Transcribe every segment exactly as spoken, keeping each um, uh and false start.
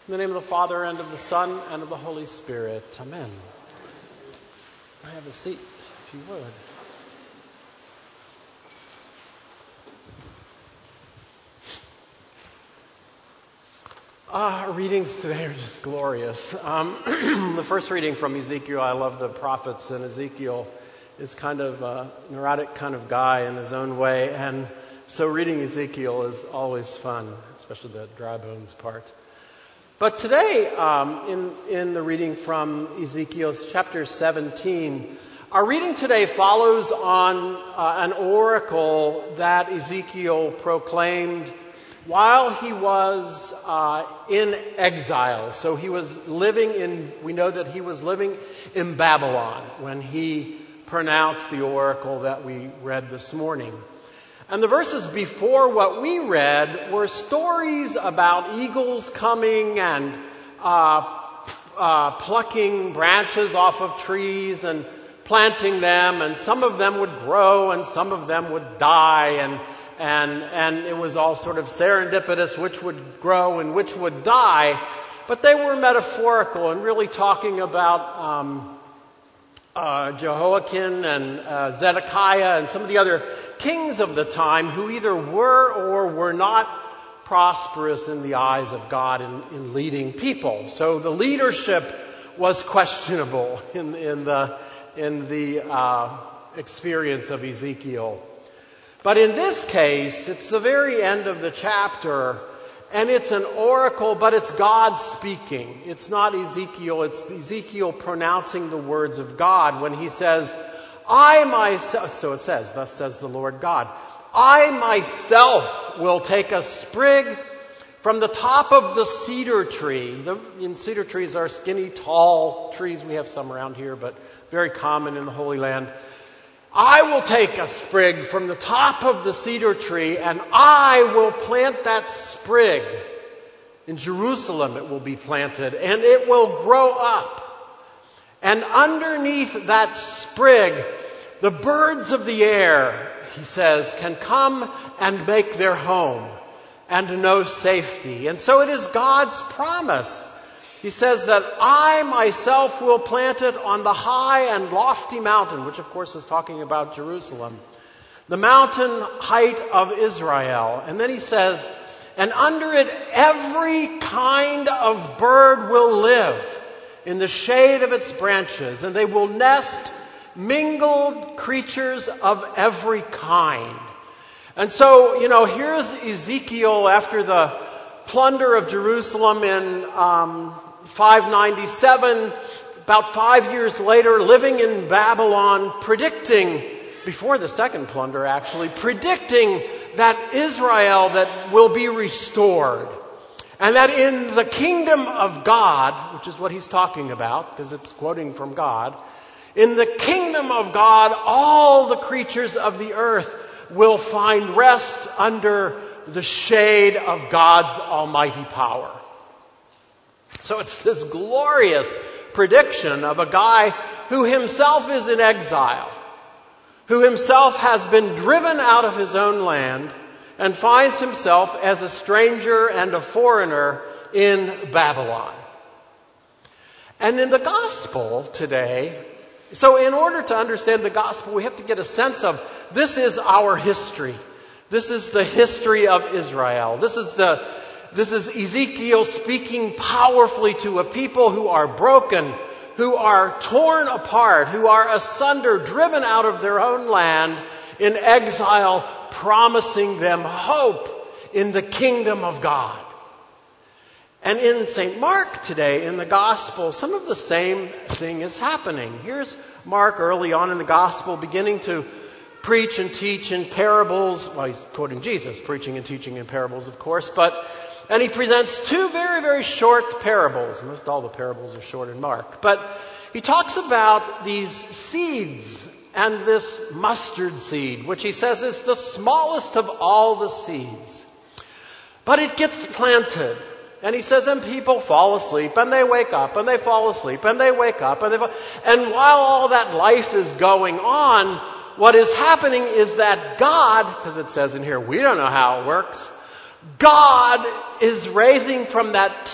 In the name of the Father, and of the Son, and of the Holy Spirit. Amen. Have a seat, if you would. Uh, readings today are just glorious. Um, the first reading from Ezekiel, I love the prophets, and Ezekiel is kind of a neurotic kind of guy in his own way, and so reading Ezekiel is always fun, especially the dry bones part. But today, um, in, in the reading from Ezekiel chapter seventeen, our reading today follows on uh, an oracle that Ezekiel proclaimed while he was uh, in exile. So he was living in, we know that he was living in Babylon when he pronounced the oracle that we read this morning. And the verses before what we read were stories about eagles coming and uh, uh, plucking branches off of trees and planting them, and some of them would grow and some of them would die, and and and it was all sort of serendipitous which would grow and which would die. But they were metaphorical and really talking about um, uh, Jehoiakim and uh, Zedekiah and some of the other kings of the time who either were or were not prosperous in the eyes of God in, in leading people. So the leadership was questionable in, in the in the uh, experience of Ezekiel. But in this case, it's the very end of the chapter, and it's an oracle, but it's God speaking. It's not Ezekiel, it's Ezekiel pronouncing the words of God when he says, I myself, so it says, thus says the Lord God, I myself will take a sprig from the top of the cedar tree. The, and cedar trees are skinny, tall trees. We have some around here, but very common in the Holy Land. I will take a sprig from the top of the cedar tree, and I will plant that sprig. In Jerusalem it will be planted, and it will grow up. And underneath that sprig, the birds of the air, he says, can come and make their home and know safety. And so it is God's promise. He says that I myself will plant it on the high and lofty mountain, which of course is talking about Jerusalem, the mountain height of Israel. And then he says, and under it every kind of bird will live in the shade of its branches, and they will nest mingled creatures of every kind. And so, you know, here's Ezekiel after the plunder of Jerusalem in um, five ninety-seven, about five years later, living in Babylon, predicting, before the second plunder actually, predicting that Israel that will be restored. And that in the kingdom of God, which is what he's talking about, because it's quoting from God, in the kingdom of God, all the creatures of the earth will find rest under the shade of God's almighty power. So it's this glorious prediction of a guy who himself is in exile, who himself has been driven out of his own land, and finds himself as a stranger and a foreigner in Babylon. And in the gospel today, so in order to understand the gospel, we have to get a sense of this is our history. This is the history of Israel. This is the this is Ezekiel speaking powerfully to a people who are broken, who are torn apart, who are asunder, driven out of their own land in exile, promising them hope in the kingdom of God. And in Saint Mark today, in the Gospel, some of the same thing is happening. Here's Mark early on in the Gospel beginning to preach and teach in parables. Well, he's quoting Jesus, preaching and teaching in parables, of course. But and he presents two very, very short parables. Most all the parables are short in Mark. But he talks about these seeds and this mustard seed, which he says is the smallest of all the seeds. But it gets planted. And he says, and people fall asleep, and they wake up, and they fall asleep, and they wake up, and they fall. And while all that life is going on, what is happening is that God, because it says in here, we don't know how it works, God is raising from that teeny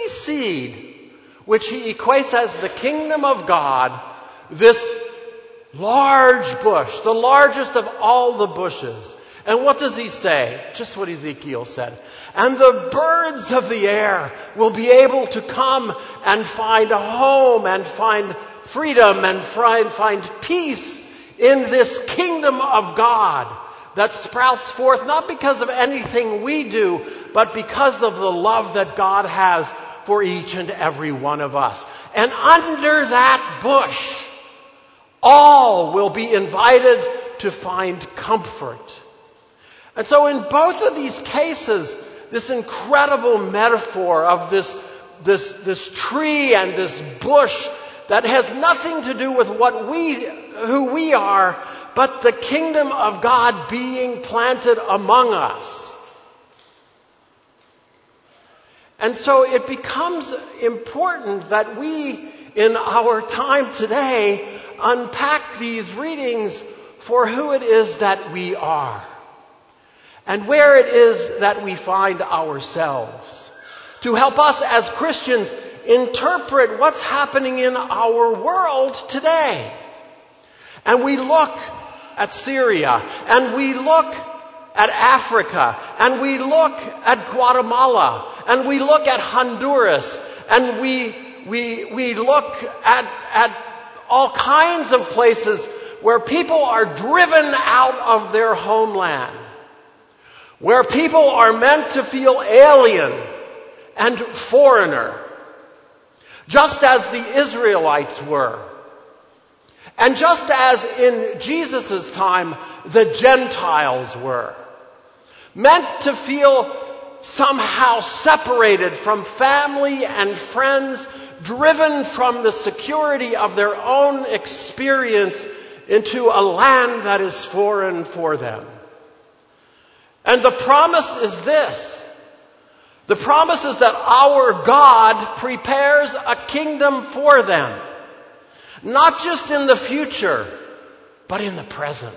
tiny seed, which he equates as the kingdom of God, this large bush, the largest of all the bushes. And what does he say? Just what Ezekiel said. And the birds of the air will be able to come and find a home and find freedom and find, find peace in this kingdom of God that sprouts forth not because of anything we do, but because of the love that God has for each and every one of us. And under that bush, all will be invited to find comfort. And so in both of these cases, this incredible metaphor of this, this, this tree and this bush that has nothing to do with what we, who we are, but the kingdom of God being planted among us. And so it becomes important that we, in our time today, unpack these readings for who it is that we are and where it is that we find ourselves, to help us as Christians interpret what's happening in our world today. And we look at Syria, and we look at Africa, and we look at Guatemala, and we look at Honduras, and we we we look at at all kinds of places where people are driven out of their homeland, where people are meant to feel alien and foreigner, just as the Israelites were. And just as in Jesus' time, the Gentiles were. Meant to feel somehow separated from family and friends, driven from the security of their own experience into a land that is foreign for them. And the promise is this. The promise is that our God prepares a kingdom for them. Not just in the future, but in the present.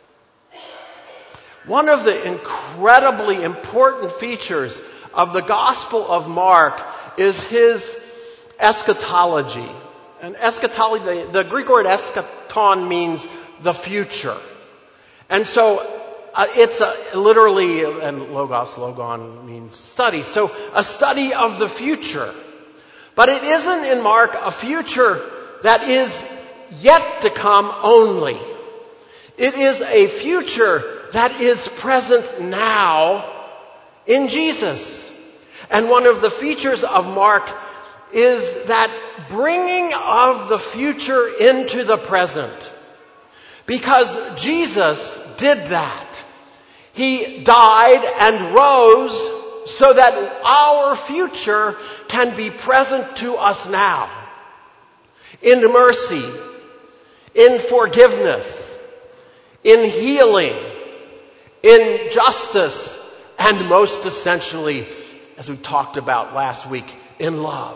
One of the incredibly important features of the Gospel of Mark is his eschatology. And eschatology, the Greek word eschaton means the future. And so uh, it's a, literally, and logos, logon means study. So a study of the future. But it isn't in Mark a future that is yet to come only. It is a future that is present now in Jesus. And one of the features of Mark is that bringing of the future into the present. Because Jesus did that. He died and rose so that our future can be present to us now. In mercy, in forgiveness, in healing, in justice, and most essentially, as we talked about last week, in love.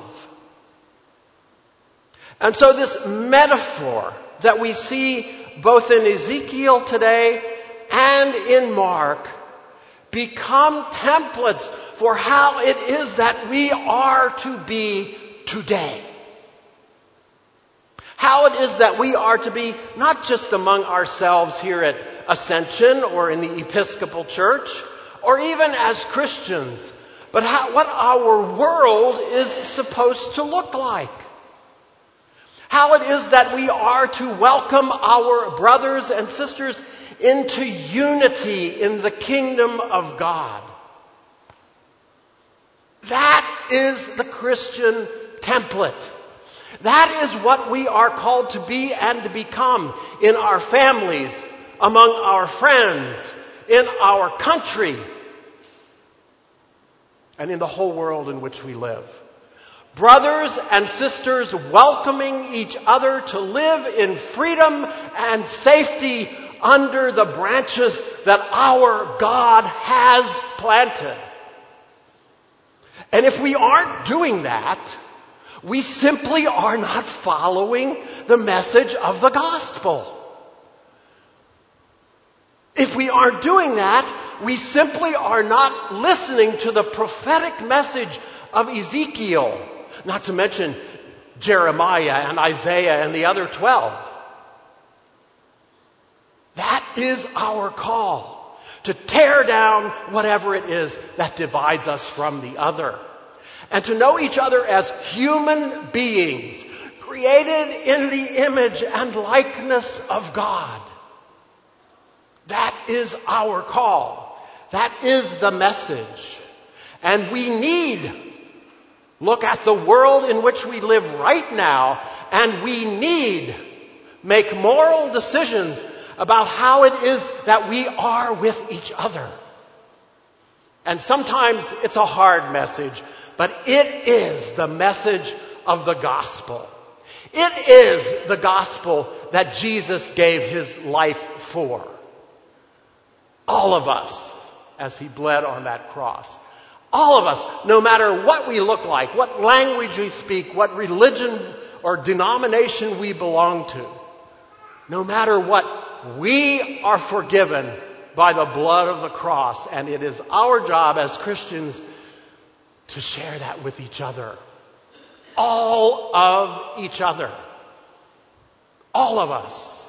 And so this metaphor that we see both in Ezekiel today and in Mark become templates for how it is that we are to be today. How it is that we are to be not just among ourselves here at Ascension or in the Episcopal Church or even as Christians, but how, what our world is supposed to look like. How it is that we are to welcome our brothers and sisters into unity in the kingdom of God. That is the Christian template. That is what we are called to be and to become in our families, among our friends, in our country, and in the whole world in which we live. Brothers and sisters welcoming each other to live in freedom and safety under the branches that our God has planted. And if we aren't doing that, we simply are not following the message of the gospel. If we aren't doing that, we simply are not listening to the prophetic message of Ezekiel, not to mention Jeremiah and Isaiah and the other twelve. That is our call, to tear down whatever it is that divides us from the other, and to know each other as human beings, created in the image and likeness of God. That is our call. That is the message. And we need look at the world in which we live right now, and we need make moral decisions about how it is that we are with each other. And sometimes it's a hard message, but it is the message of the gospel. It is the gospel that Jesus gave his life for. All of us, as he bled on that cross. All of us, no matter what we look like, what language we speak, what religion or denomination we belong to, no matter what, we are forgiven by the blood of the cross, and it is our job as Christians to share that with each other. All of each other. All of us.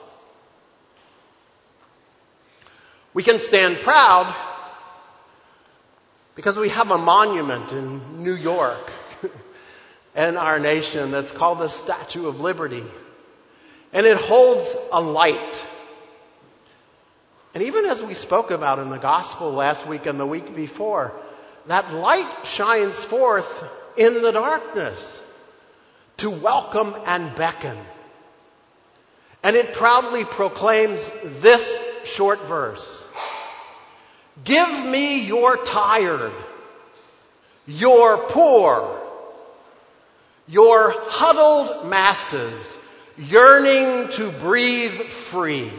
We can stand proud because we have a monument in New York and our nation that's called the Statue of Liberty. And it holds a light. And even as we spoke about in the gospel last week and the week before, that light shines forth in the darkness to welcome and beckon. And it proudly proclaims this short verse. Give me your tired, your poor, your huddled masses yearning to breathe free.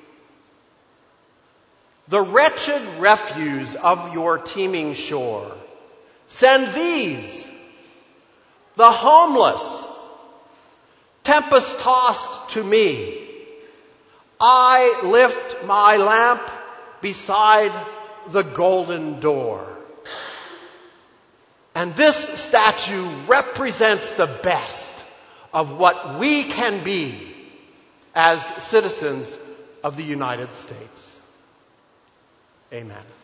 The wretched refuse of your teeming shore. Send these, the homeless, tempest-tossed to me. I lift my lamp beside the golden door. And this statue represents the best of what we can be as citizens of the United States. Amen.